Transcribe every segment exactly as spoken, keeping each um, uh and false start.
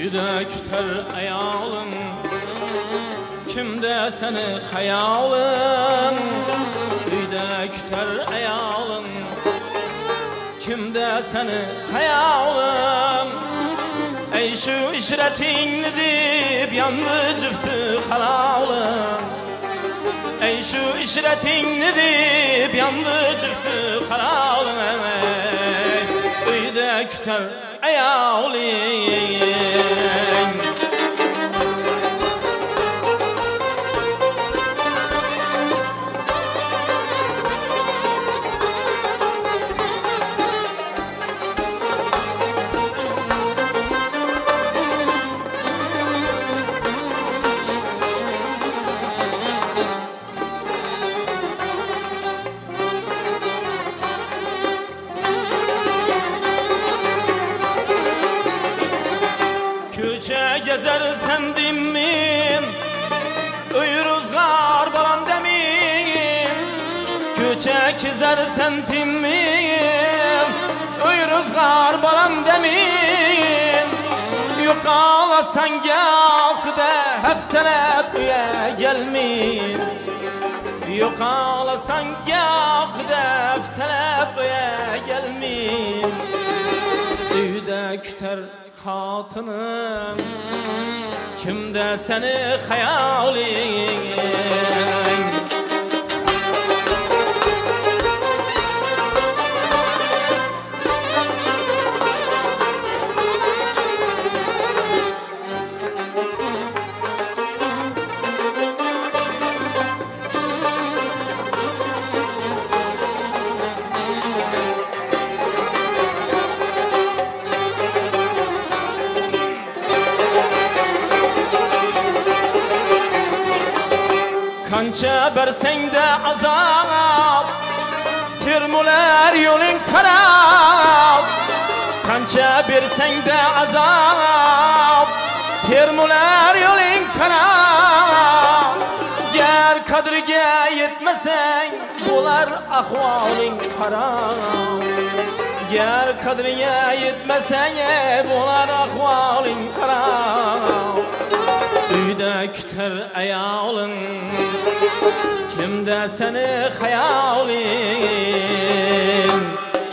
Uyda küter ayağım, kimde seni hayalım. Uyda küter ayağım, kimde seni hayalım. Ey şu işretinli dip yandı cüftü halalım. Ey şu işretinli dip yandı cüftü halalım. Uyda küter ayağım. Küçe gezersen dimmin, uyuruzgar balam demin. Küçe gezersen dimmin, uyuruzgar balam demin. Yok ağlasan gah de heftelep üye gelmin. Yok ağlasan gah de heftelep üye gelmin. Üyde küter hatınım, kimde seni hayalin. Kança bersen de azap, tirmuler yolun karab. Kança bersen de azap, tirmuler yolun karab. Ger kadriga yetmesen, bular ahvalin harab. Ger kadriga yetmesen, bular ahvalin harab. Uyda küter ayağın, kimde seni hayalin.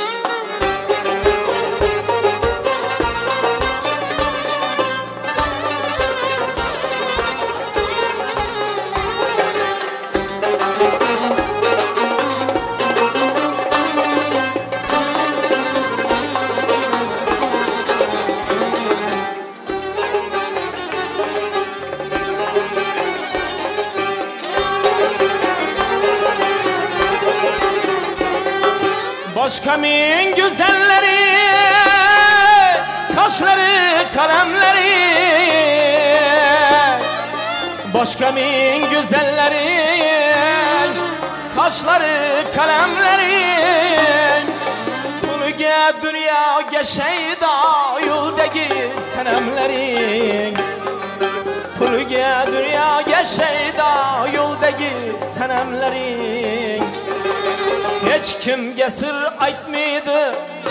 Başka min güzelleri, kaşları, kalemleri. Başka min güzelleri, kaşları, kalemleri. Pulge dünya geçeyda yoldaki senemleri. Pulge dünya geçeyda yoldaki senemleri. Hiç kimge sır aytmaydı,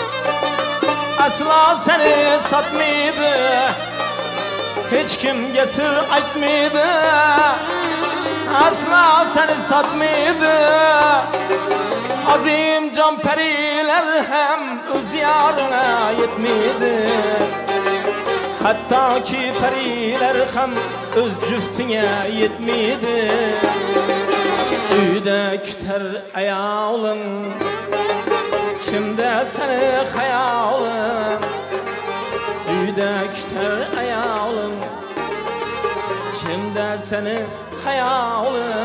asla seni satmaydı. Hiç kimge sır aytmaydı, asla seni satmaydı. Azim can periler hem öz yarına yetmeydi. Hatta ki periler hem öz cüftüne yetmeydi. Uyda küter ayağım, kimde seni hayalım. Uyda küter ayağım, kimde seni hayalım.